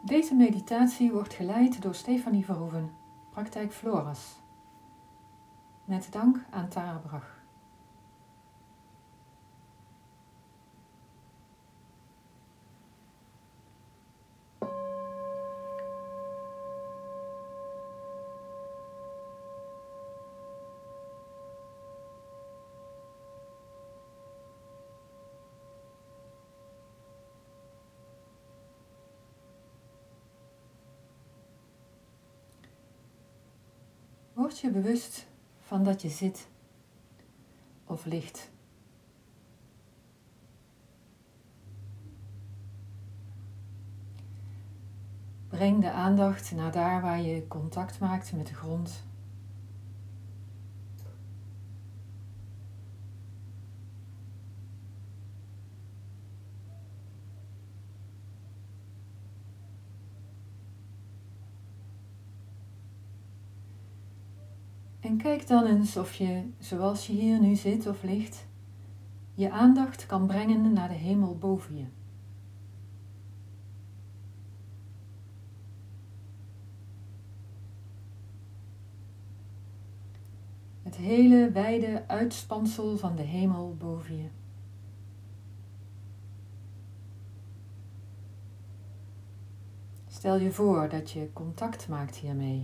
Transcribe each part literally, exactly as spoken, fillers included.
Deze meditatie wordt geleid door Stefanie Verhoeven, praktijk Floras. Met dank aan Tara Brach. Word je bewust van dat je zit of ligt. Breng de aandacht naar daar waar je contact maakt met de grond. En kijk dan eens of je, zoals je hier nu zit of ligt, je aandacht kan brengen naar de hemel boven je. Het hele wijde uitspansel van de hemel boven je. Stel je voor dat je contact maakt hiermee.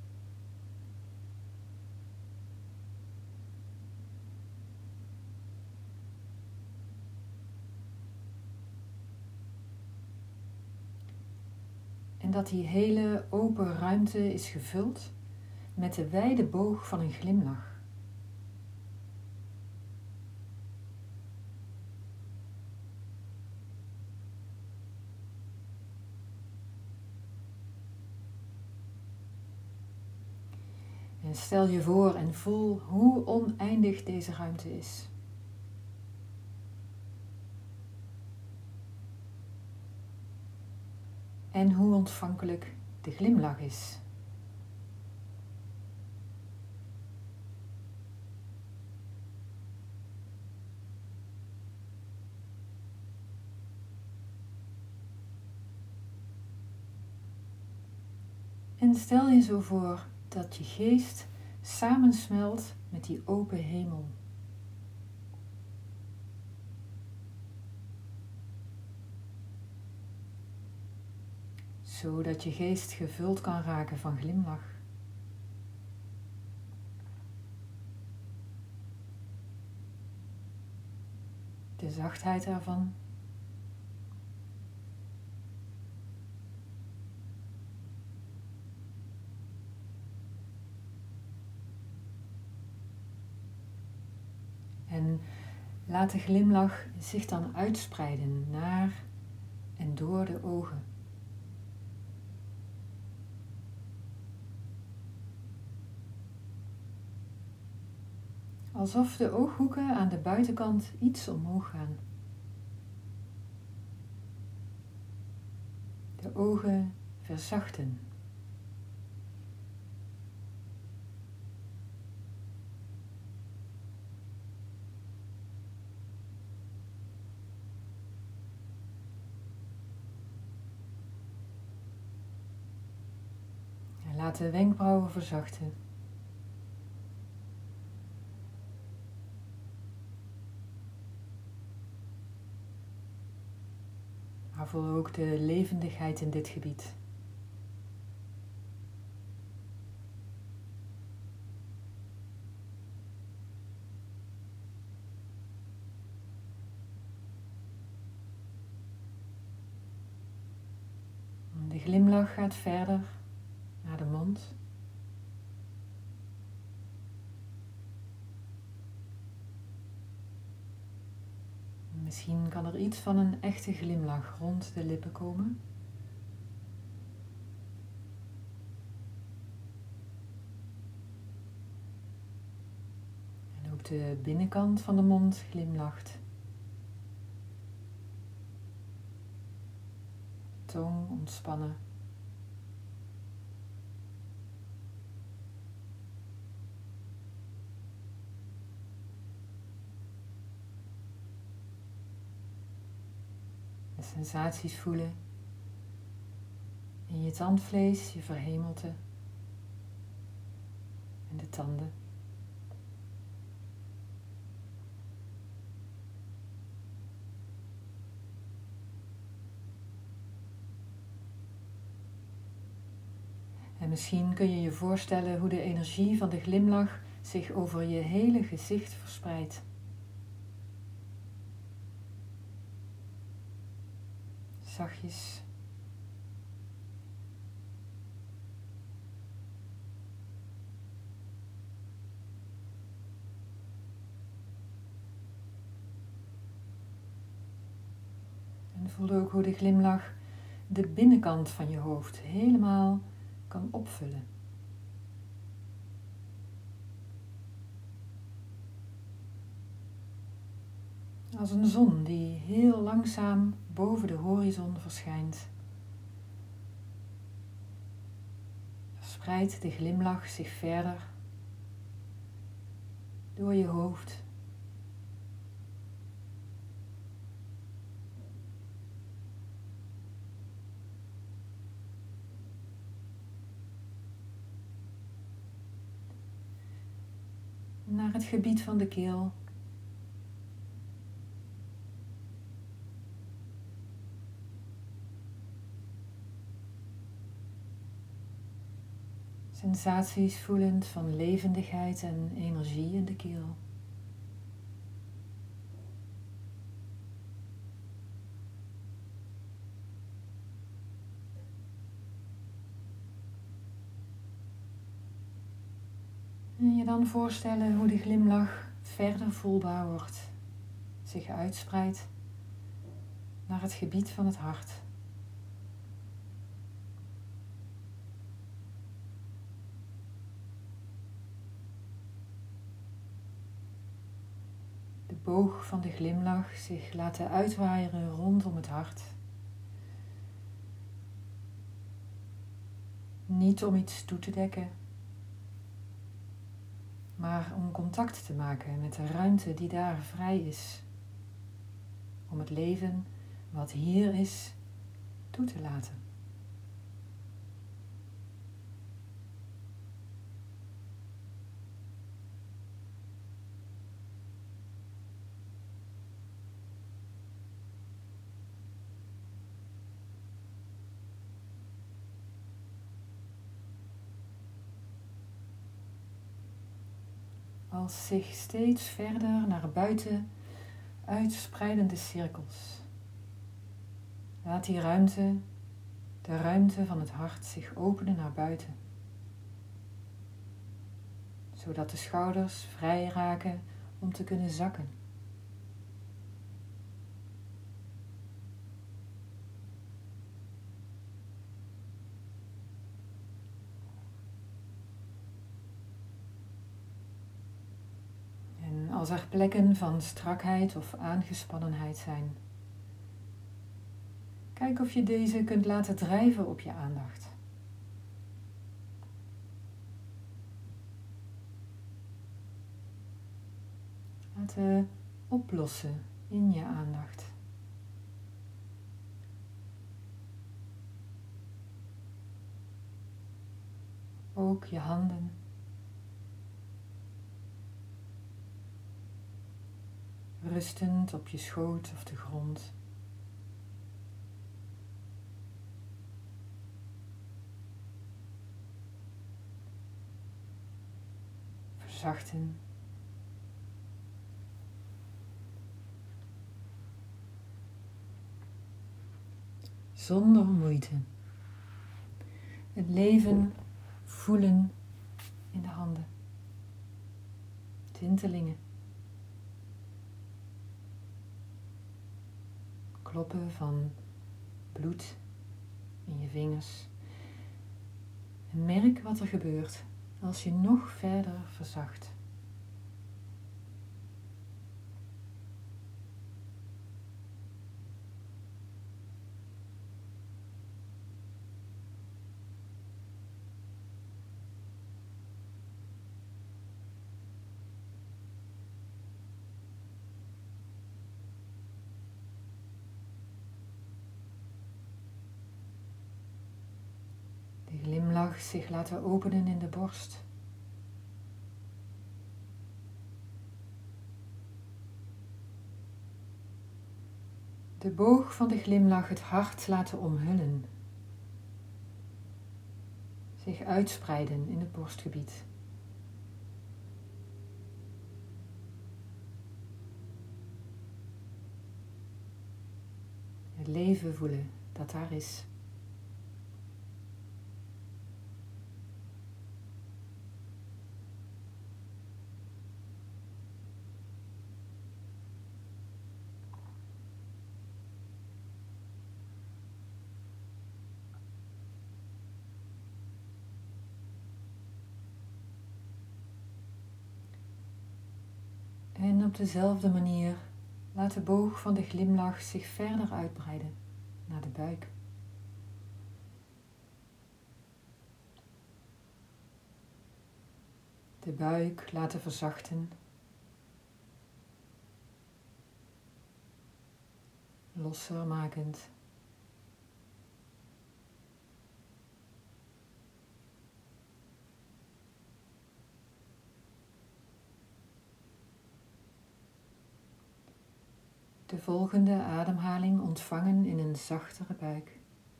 En dat die hele open ruimte is gevuld met de wijde boog van een glimlach. En stel je voor en voel hoe oneindig deze ruimte is. En hoe ontvankelijk de glimlach is. En stel je zo voor dat je geest samensmelt met die open hemel. Zodat je geest gevuld kan raken van glimlach. De zachtheid ervan. En laat de glimlach zich dan uitspreiden naar en door de ogen. Alsof de ooghoeken aan de buitenkant iets omhoog gaan. De ogen verzachten. En laat de wenkbrauwen verzachten. Maar voel ook de levendigheid in dit gebied. De glimlach gaat verder naar de mond. Misschien kan er iets van een echte glimlach rond de lippen komen. En ook de binnenkant van de mond glimlacht. Tong ontspannen. De sensaties voelen. je tandvlees, je verhemelte en de tanden. En misschien kun je je voorstellen hoe de energie van de glimlach zich over je hele gezicht verspreidt. Zachtjes. En voel ook hoe de glimlach de binnenkant van je hoofd helemaal kan opvullen. Als een zon die heel langzaam boven de horizon verschijnt, verspreidt de glimlach zich verder door je hoofd. Naar het gebied van de keel. Sensaties voelend van levendigheid en energie in de keel. En je dan voorstellen hoe de glimlach verder voelbaar wordt, zich uitspreidt naar het gebied van het hart. De boog van de glimlach zich laten uitwaaieren rondom het hart. Niet om iets toe te dekken, maar om contact te maken met de ruimte die daar vrij is. Om het leven wat hier is toe te laten. Als zich steeds verder naar buiten uitspreidende cirkels. Laat die ruimte, de ruimte van het hart, zich openen naar buiten. Zodat de schouders vrij raken om te kunnen zakken. Als er plekken van strakheid of aangespannenheid zijn, kijk of je deze kunt laten drijven op je aandacht. Laten oplossen in je aandacht. Ook je handen. Rustend op je schoot of de grond. Verzachten. Zonder moeite. Het leven voelen in de handen. Tintelingen. Kloppen van bloed in je vingers. En merk wat er gebeurt als je nog verder verzacht. glimlach zich laten openen in de borst. De boog van de glimlach het hart laten omhullen. Zich uitspreiden in het borstgebied. Het leven voelen dat daar is. En op dezelfde manier laat de boog van de glimlach zich verder uitbreiden naar de buik. De buik laten verzachten. Losser makend. De volgende ademhaling ontvangen in een zachtere buik.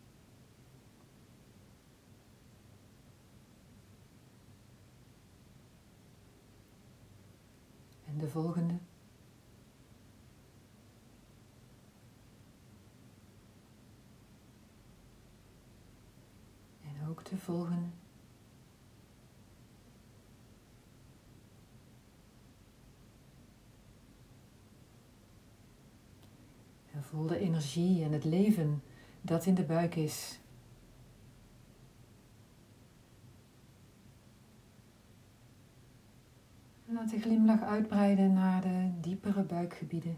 En de volgende. En ook de volgende. En voel de energie en het leven dat in de buik is. En laat de glimlach uitbreiden naar de diepere buikgebieden.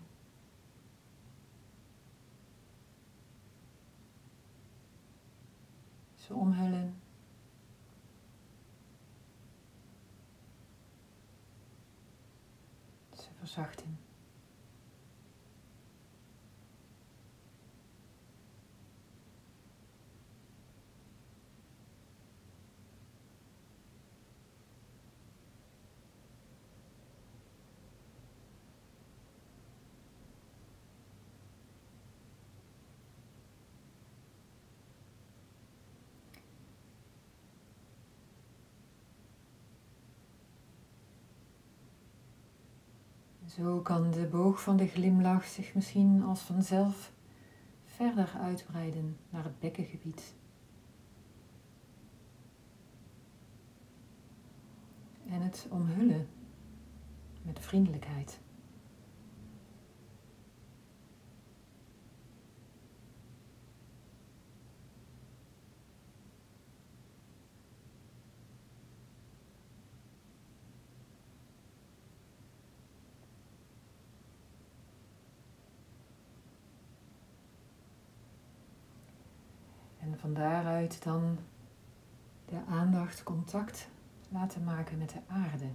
Ze omhullen. Ze verzachten. Zo kan de boog van de glimlach zich misschien als vanzelf verder uitbreiden naar het bekkengebied. En het omhullen met vriendelijkheid. En van daaruit dan de aandacht contact laten maken met de aarde.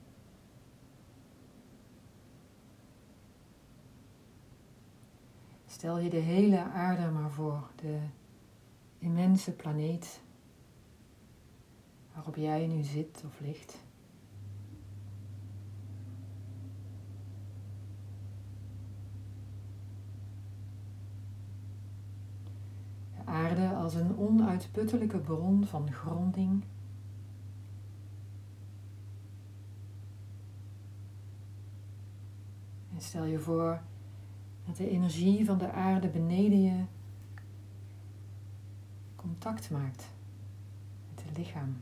Stel je de hele aarde maar voor, de immense planeet waarop jij nu zit of ligt. De aarde als een onuitputtelijke bron van gronding. En stel je voor dat de energie van de aarde beneden je contact maakt met het lichaam.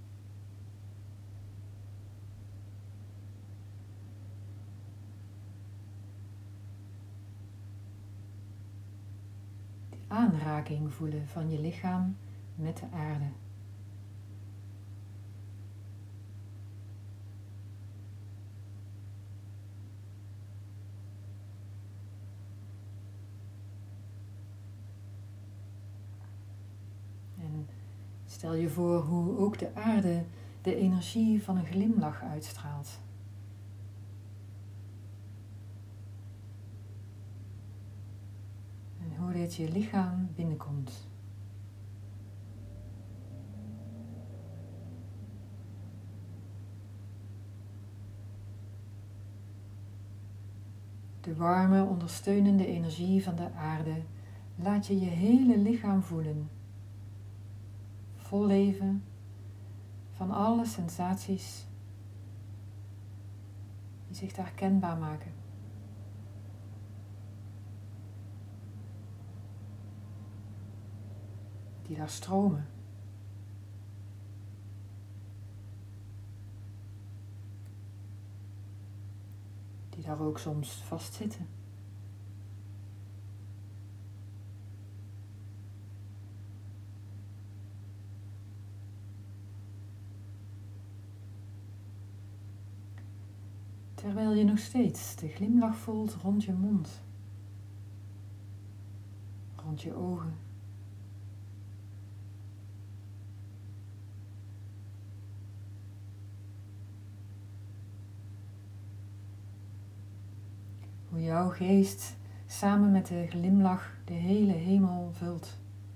Die aanraking voelen van je lichaam met de aarde. Stel je voor hoe ook de aarde de energie van een glimlach uitstraalt. En hoe dit je lichaam binnenkomt. De warme, ondersteunende energie van de aarde laat je je hele lichaam voelen. Vol leven van alle sensaties die zich daar kenbaar maken. Die daar stromen. Die daar ook soms vastzitten. Terwijl je nog steeds de glimlach voelt rond je mond, rond je ogen. Hoe jouw geest samen met de glimlach de hele hemel vult.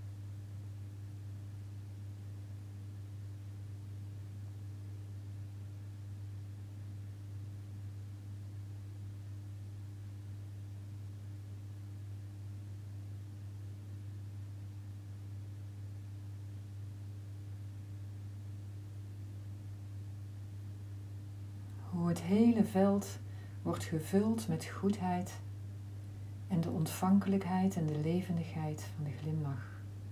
Hoe het hele veld wordt gevuld met goedheid en de ontvankelijkheid en de levendigheid van de glimlach.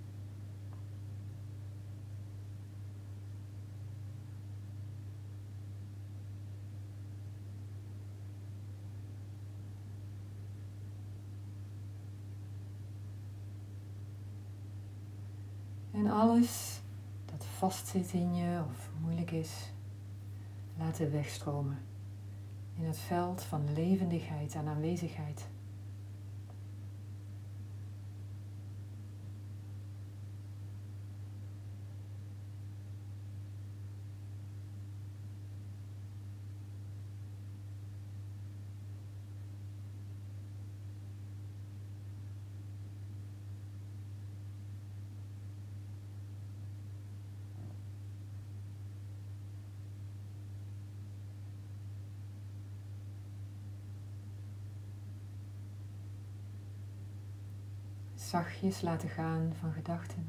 En alles dat vastzit in je of moeilijk is, laten wegstromen in het veld van levendigheid en aanwezigheid. Zachtjes laten gaan van gedachten.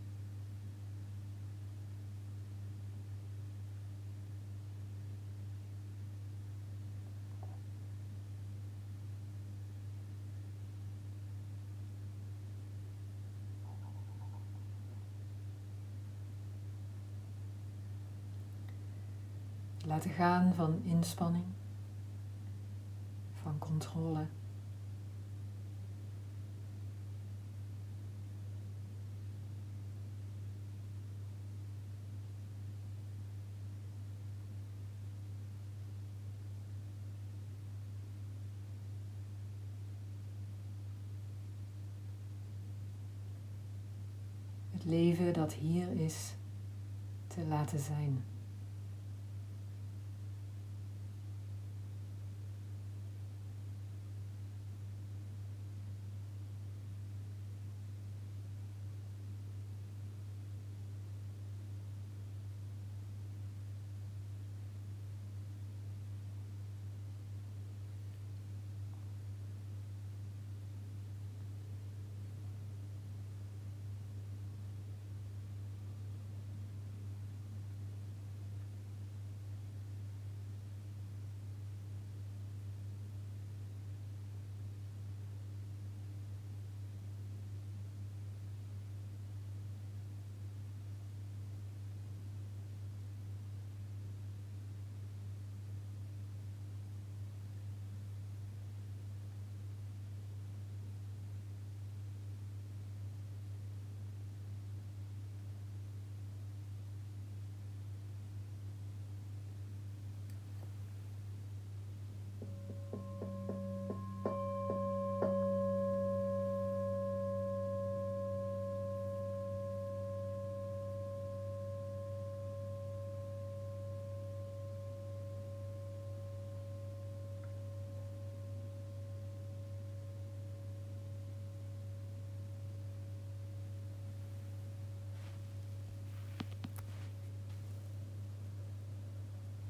Laten gaan van inspanning, van controle. Het leven dat hier is te laten zijn.